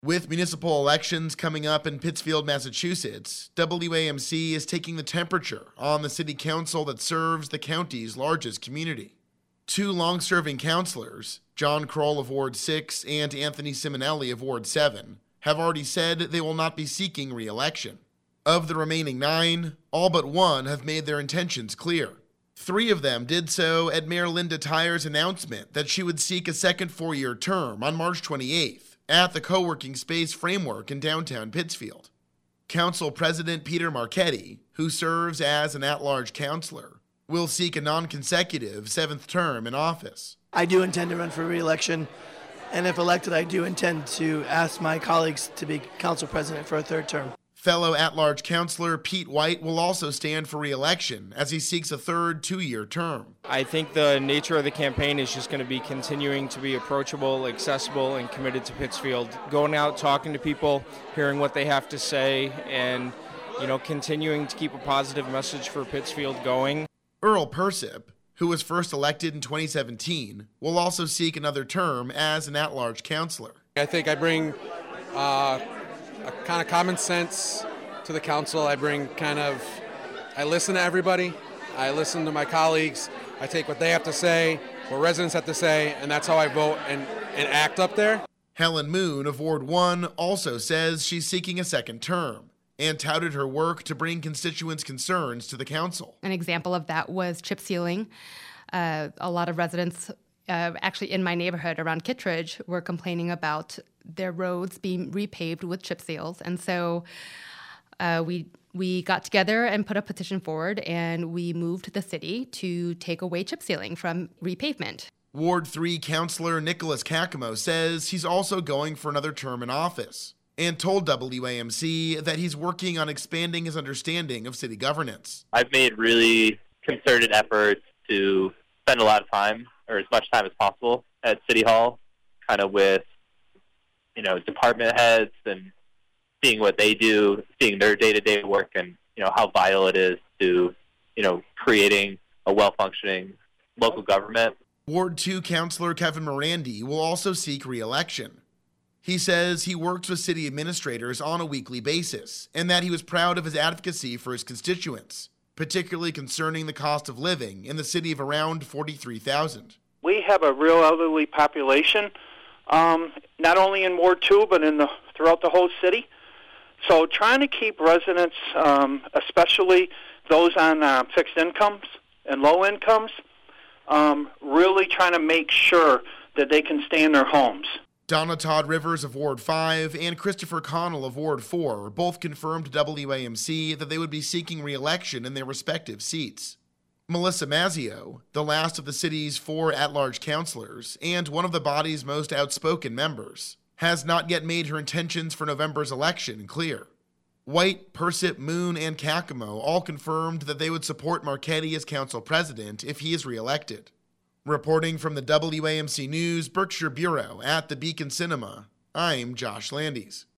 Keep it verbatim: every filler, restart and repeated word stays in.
With municipal elections coming up in Pittsfield, Massachusetts, W A M C is taking the temperature on the city council that serves the county's largest community. Two long-serving councilors, John Kroll of Ward six and Anthony Simonelli of Ward seven, have already said they will not be seeking re-election. Of the remaining nine, all but one have made their intentions clear. Three of them did so at Mayor Linda Tyer's announcement that she would seek a second four-year term on March twenty-eighth. At the co-working space Framework in downtown Pittsfield. Council President Peter Marchetti, who serves as an at-large councilor, will seek a non-consecutive seventh term in office. I do intend to run for re-election, and if elected, I do intend to ask my colleagues to be council president for a third term. Fellow at-large councilor Pete White will also stand for re-election as he seeks a third two-year term. I think the nature of the campaign is just going to be continuing to be approachable, accessible, and committed to Pittsfield. Going out, talking to people, hearing what they have to say, and you know, continuing to keep a positive message for Pittsfield going. Earl Persip, who was first elected in twenty seventeen, will also seek another term as an at-large councilor. I think I bring uh, a kind of common sense to the council. I bring kind of, I listen to everybody. I listen to my colleagues. I take what they have to say, what residents have to say, and that's how I vote and, and act up there. Helen Moon of Ward one also says she's seeking a second term and touted her work to bring constituents' concerns to the council. An example of that was chip sealing. Uh, a lot of residents, uh, actually in my neighborhood around Kittredge, were complaining about their roads being repaved with chip seals. And so uh, we we got together and put a petition forward, and we moved the city to take away chip sealing from repavement. Ward three Councilor Nicholas Kakamo says he's also going for another term in office and told W A M C that he's working on expanding his understanding of city governance. I've made really concerted efforts to spend a lot of time, or as much time as possible, at City Hall, kind of with you know, department heads and seeing what they do, seeing their day-to-day work, and, you know, how vital it is to, you know, creating a well-functioning local government. Ward two Councilor Kevin Morandi will also seek re-election. He says he works with city administrators on a weekly basis and that he was proud of his advocacy for his constituents, particularly concerning the cost of living in the city of around forty-three thousand. We have a real elderly population. Um, not only in Ward two, but in the throughout the whole city. So trying to keep residents, um, especially those on uh, fixed incomes and low incomes, um, really trying to make sure that they can stay in their homes. Donna Todd Rivers of Ward five and Christopher Connell of Ward four both confirmed to W A M C that they would be seeking re-election in their respective seats. Melissa Mazzio, the last of the city's four at-large councilors and one of the body's most outspoken members, has not yet made her intentions for November's election clear. White, Persip, Moon, and Kakamo all confirmed that they would support Marchetti as council president if he is re-elected. Reporting from the W A M C News Berkshire Bureau at the Beacon Cinema, I'm Josh Landis.